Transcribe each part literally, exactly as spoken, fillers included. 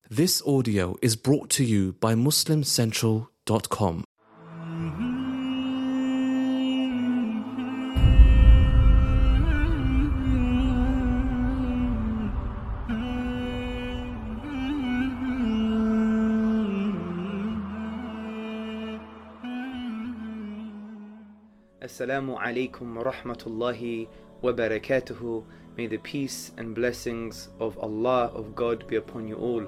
This audio is brought to you by muslim central dot com. Assalamu alaikum wa rahmatullahi wa barakatuhu. May the peace and blessings of Allah, of God, be upon you all.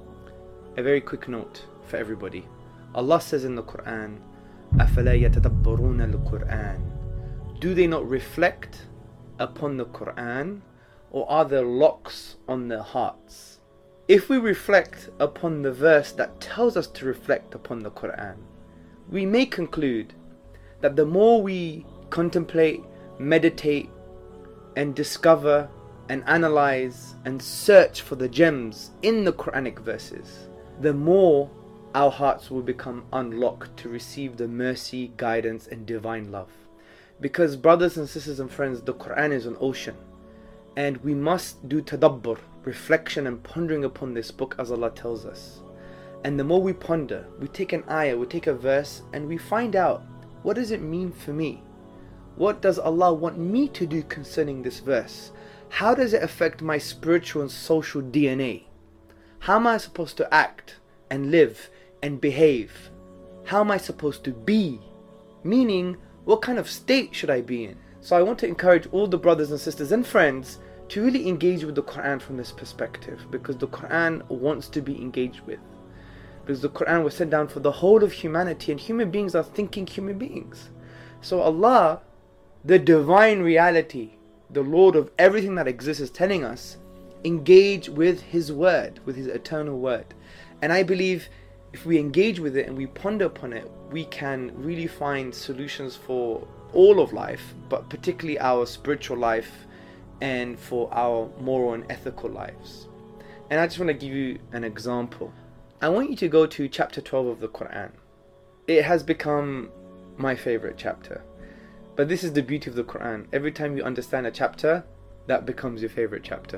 A very quick note for everybody. Allah says in the Quran, أَفَلَا يَتَدَبَّرُونَ الْقُرْآنِ. Do they not reflect upon the Quran, or are there locks on their hearts? If we reflect upon the verse that tells us to reflect upon the Quran, we may conclude that the more we contemplate, meditate, and discover and analyze and search for the gems in the Quranic verses, the more our hearts will become unlocked to receive the mercy, guidance, and divine love. Because brothers and sisters and friends, the Quran is an ocean, and we must do tadabbur, reflection and pondering upon this book as Allah tells us. And the more we ponder, we take an ayah, we take a verse, and we find out, what does it mean for me? What does Allah want me to do concerning this verse? How does it affect my spiritual and social D N A? How am I supposed to act and live and behave? How am I supposed to be? Meaning, what kind of state should I be in? So I want to encourage all the brothers and sisters and friends to really engage with the Quran from this perspective, because the Quran wants to be engaged with. Because the Quran was sent down for the whole of humanity, and human beings are thinking human beings. So Allah, the divine reality, the Lord of everything that exists, is telling us, engage with His word, with His eternal word. And I believe if we engage with it and we ponder upon it, we can really find solutions for all of life, but particularly our spiritual life and for our moral and ethical lives. And I just want to give you an example. I want you to go to chapter twelve of the Quran. It has become my favorite chapter. But this is the beauty of the Quran. Every time you understand a chapter, that becomes your favorite chapter.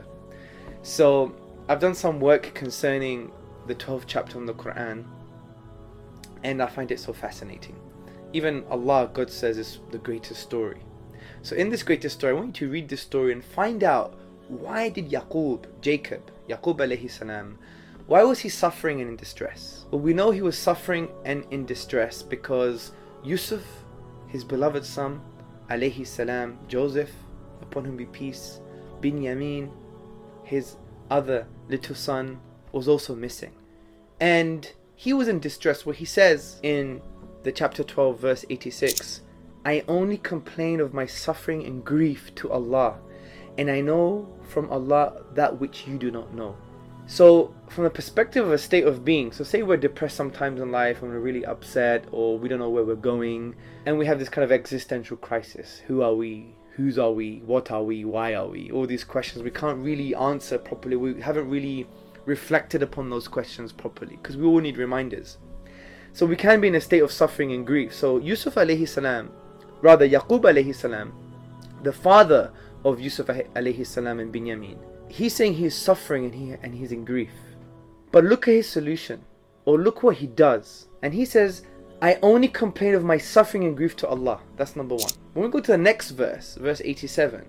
So I've done some work concerning the twelfth chapter of the Quran, and I find it so fascinating. Even Allah, God says, is the greatest story. So in this greatest story, I want you to read this story and find out, why did Yaqub, Jacob, Yaqub alayhi salam, why was he suffering and in distress? Well, we know he was suffering and in distress because Yusuf, his beloved son, alayhi salam, Joseph, upon whom be peace, Binyamin, his other little son, was also missing. And he was in distress, where he says in the chapter twelve verse eighty-six, I only complain of my suffering and grief to Allah, and I know from Allah that which you do not know. So from the perspective of a state of being, so say we're depressed sometimes in life and we're really upset, or we don't know where we're going, and we have this kind of existential crisis. Who are we? Whose are we? What are we? Why are we? All these questions we can't really answer properly. We haven't really reflected upon those questions properly, because we all need reminders. So we can be in a state of suffering and grief. So Yusuf alayhi salam, rather Yaqub alayhi salam, the father of Yusuf alayhi salam and Binyamin, he's saying he's suffering and, he, and he's in grief. But look at his solution, or look what he does. And he says, I only complain of my suffering and grief to Allah. That's number one. When we go to the next verse, verse eighty-seven,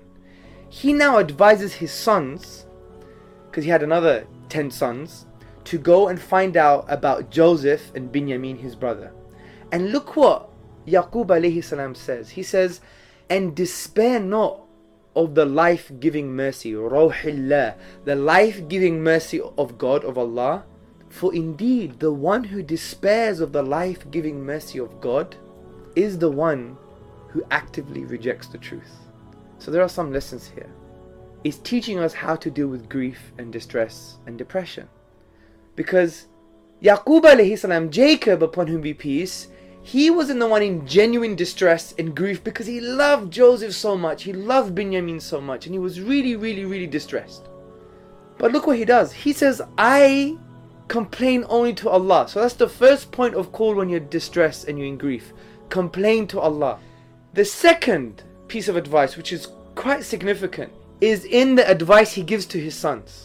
he now advises his sons, because he had another ten sons, to go and find out about Joseph and Binyamin, his brother. And look what Yaqub alayhi salam says. He says, and despair not of the life-giving mercy, Rawhillah, the life-giving mercy of God, of Allah. For indeed, the one who despairs of the life-giving mercy of God is the one who actively rejects the truth. So there are some lessons here. It's teaching us how to deal with grief and distress and depression. Because Yaqub alayhi salam, Jacob, upon whom be peace, he wasn't the one in genuine distress and grief because he loved Joseph so much, he loved Binyamin so much, and he was really, really, really distressed. But look what he does. He says, I complain only to Allah. So that's the first point of call when you're distressed and you're in grief. Complain to Allah. The second piece of advice, which is quite significant, is in the advice he gives to his sons.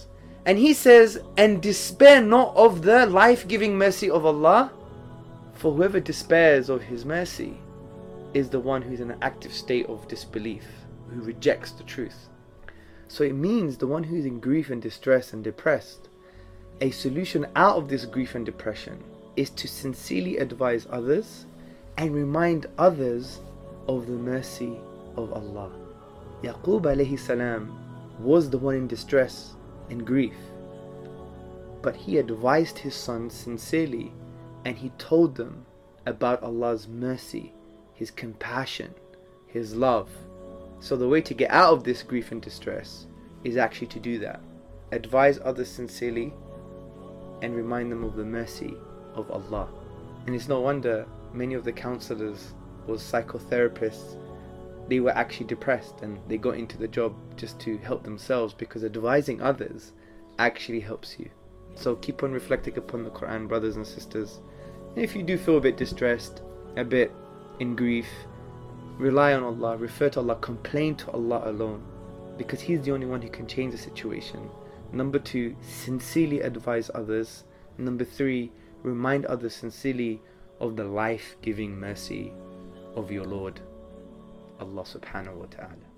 And he says, and despair not of the life-giving mercy of Allah, for whoever despairs of His mercy is the one who's in an active state of disbelief, who rejects the truth. So it means the one who's in grief and distress and depressed, a solution out of this grief and depression is to sincerely advise others and remind others of the mercy of Allah. Yaqub alayhi salam was the one in distress and grief, but he advised his sons sincerely and he told them about Allah's mercy, His compassion, His love. So the way to get out of this grief and distress is actually to do that. Advise others sincerely and remind them of the mercy of Allah. And it's no wonder many of the counselors or psychotherapists, they were actually depressed and they got into the job just to help themselves, because advising others actually helps you. So keep on reflecting upon the Quran, brothers and sisters. And if you do feel a bit distressed, a bit in grief, rely on Allah, refer to Allah, complain to Allah alone, because He's the only one who can change the situation. Number two, sincerely advise others. Number three, remind others sincerely of the life-giving mercy of your Lord, Allah subhanahu wa ta'ala.